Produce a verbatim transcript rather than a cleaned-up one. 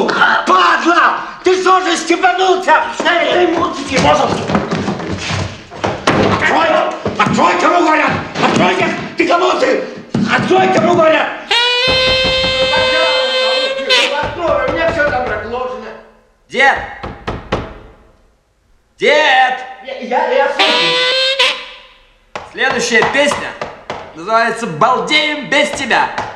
Падла! Ты что же степанулся? На этой музыке, можно? Открой! Открой, кому говорят! Откройте! Ты кому ты? Открой, кому говорят! Открой, у меня все там разложено. Дед! Дед! Я, я, я слушаю. Следующая песня называется «Балдеем без тебя».